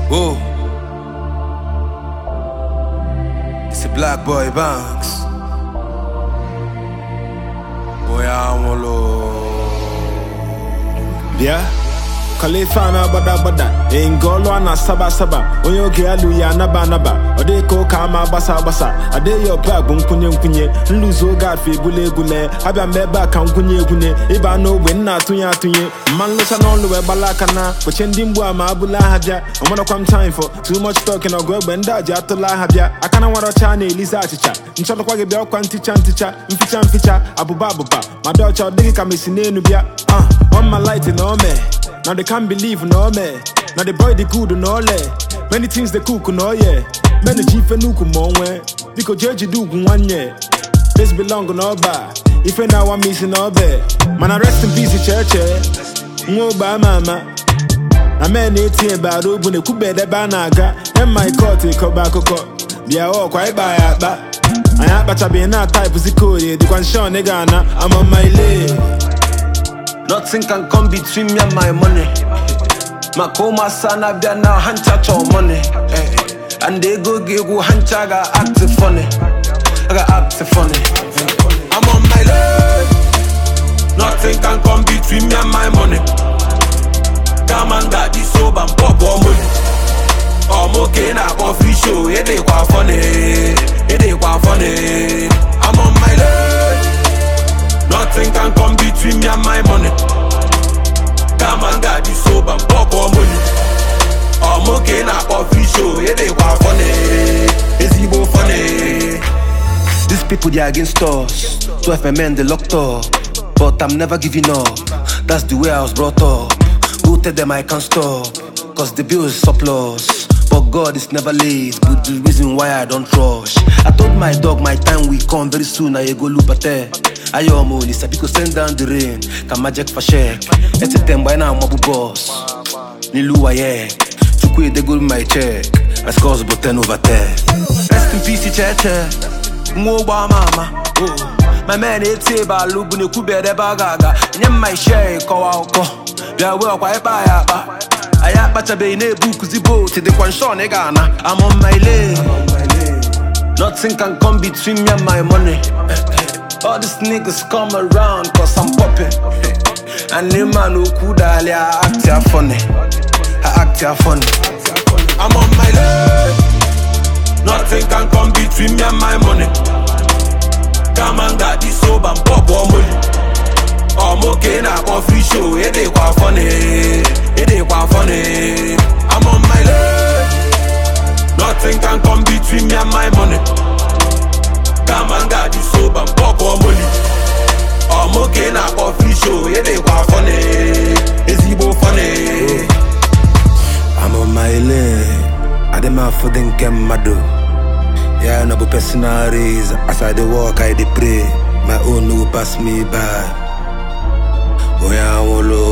Whoa. It's a Black Boy Banks. Boy, I want Yeah. Kalifana bada Ingolo ana saba Onyo ke alu ya naba Ode ko kama basa Ade yo bag bunkunye Nluzo God fi gule Abia meba ka nkunye Iba no win na tunye Man lusa no luwe balakana Kochendi mbwa ma abula habia Omona kwam time for Too much talking or go benda jatola habia Akana waro chane Eliza chicha Nchoto kwa gebia kwa nticha Mficha Abuba Madocha digi kamisine nubia On my light no me Now they can't believe no me. Now the boy the good no le. Many things they cook no yeah. Many chief and nuku monwe. Because judge do one year. This belong no ba. If I now I'm missing no be. Man I rest in peace church. Ngo ba mama. Na men 18 ba do bu ne kube de ba naga. And my court ko ba koko. Bia o kwa ba ya ba. Aya ba chabe na type zikore. The kwan show nigga na I'm on my lane. Nothing can come between me and my money. Makoma sana bia now hancha cho money. And they go give hancha ga act funny. I got act funny. I'm on my lane. Nothing can come between me and my money. Come and got this soap and pop on money. I'm okay now official. It ain't quite funny. I'm on my lane. Nothing can come between me and my money. Come and got this soap and pop on money. I'm okay now official. It ain't quite funny. It's even funny. These people they are against us. 12 men they locked up. But I'm never giving up. That's the way I was brought up. Go tell them I can't stop. Cause the bill is surplus. But God is never late. But the reason why I don't rush. I told my dog my time will come very soon. I go look at her. Ayo mo ni sabi ko send down the rain. Kama Jack for check. Ete temba na mabu boss. Niluwa ye. Chukwe de go my check. I scores but 10 over 10. Rest in peace cheche. Ngo ba mama. My man ete ba lubu ne kube de bagaga. Nyem my share ko wa ko. Bia we kwa e ba ya ba. Aya bacha be ne book zibo te de kwan show nigga na. I'm on my lane. Nothing can come between me and my money. All these niggas come around cause I'm popping. And the man who could I act ya funny. I'm on my lane. Nothing can come between me and my money. Come and got this soap and pop on money. I'm okay now official. It ain't quite funny. I'm on my lane. Nothing can come between me and my money. Come and got this soap and pop on money. I'm okay now official. It ain't quite funny. It's even funny. I'm on my lane. I demand for them get mad. Yeah, no personal reason. As I dey walk, I dey pray. My own will pass me by. Oh yeah,